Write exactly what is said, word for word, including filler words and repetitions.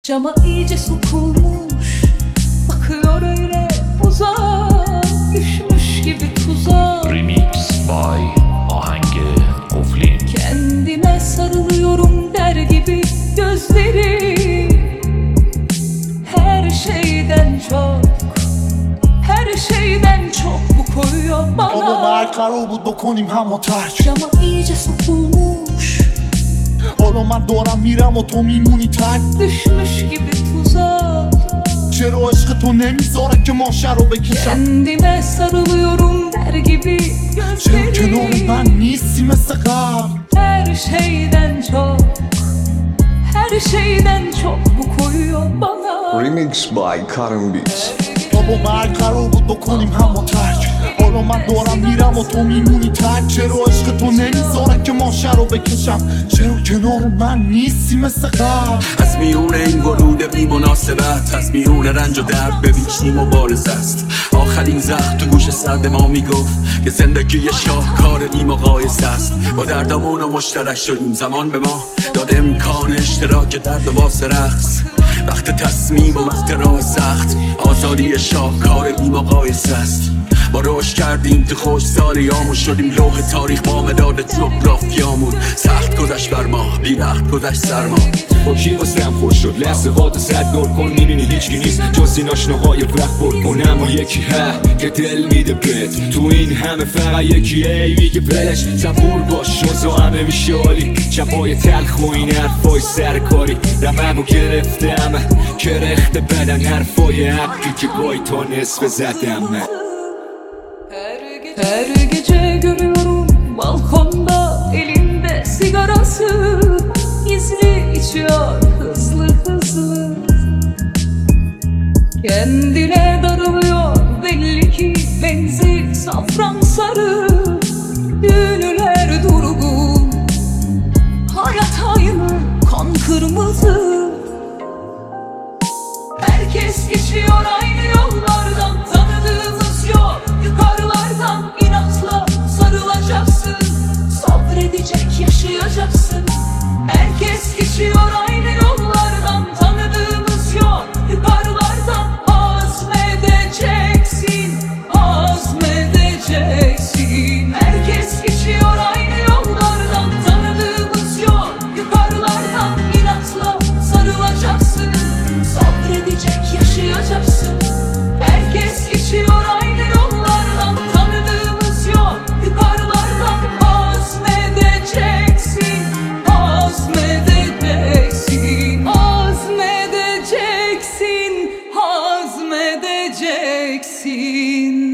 Cama iyice sokulmuş, bakıyor öyle uzak, düşmüş gibi tuzağa. Remix by Ahengi Oflin. Kendime sarılıyorum der gibi gözleri. Her şeyden çok, her şeyden çok bu koyuyor bana. Ovo var karobu dokonim hamo tarč. Cama iyice sokulmuş, Oroma dora miram o to mimuni tak. düşmüş gibi tuzağa. چرا عشق تو نمیذاره که ما شر رو بکشم. Kendime sarılıyorum der gibi چرا کنار gözleri. من نیستی مثل قبل. Her şeyden çok, her şeyden çok bu koyuyor bana. Remix by Karim Beats. بابا بر قرار بود بکنیم همو ترک. حالا من دارم میرم و تو میمونی ترک. چرا عشق تو نمیذاره که ما شر رو بکشم. چرا کنار من نیستی مثل قبل. از میون این ورود بی مناسبت، از میون رنج و درد ببین چی مبارزه است. آخرین زخم تو گوش سرد ما میگفت که زندگی شاهکار بی مقایسه است. با دردامون و مشترک شدیم، زمان به ما داد امکان اشتراک درد و واسه رقص. وقت تصمیم و وقت راه سخت، آزادی شاهکار بی مقایسه است. ما رشد کردیم تو خوش سالیامون، شدیم لوح تاریخ با مداد جغرافیامون. سخت گذشت بر ما، بی وقت گذشت سرما. با کی واسم خوش شد لحظه هات صد دور کن، میبینی هیچکی نیست جز این آشناهای وقت پر کن. اما یکی هست که دل میده بهت، تو این همه فقط یکیه ای میگه ولش. صبور باش شوزا همه میشه عالی، شبای تلخ و این حرفای سرکاری. رممو گرفته همه کرخته بدن، حرفای حقی که گاهی تا نصف زدم. Her gece görüyorum balkonda elinde sigarası, gizli içiyor hızlı hızlı. Kendine darılıyor belli ki, benzi safran sarı. Düğünler durgun, hayat aynı kan kırmızı. Herkes geçiyor aynı yollardan, tanıdığımız yok. Yukarılardan inatla sarılacaksın, sabredecek yaşayacaksın. Herkes geçiyor aynı yollardan, tanıdığımız yok. Yukarılardan azmedeceksin, azmedeceksin. Herkes geçiyor aynı yollardan, tanıdığımız yok. Yukarılardan inatla sarılacaksın, sabredecek yaşayacaksın. Herkes geçiyor aynı yollardan, tanıdığımız yok. Yukarılardan azmedeceksin, azmedeceksin, azmedeceksin, azmedeceksin.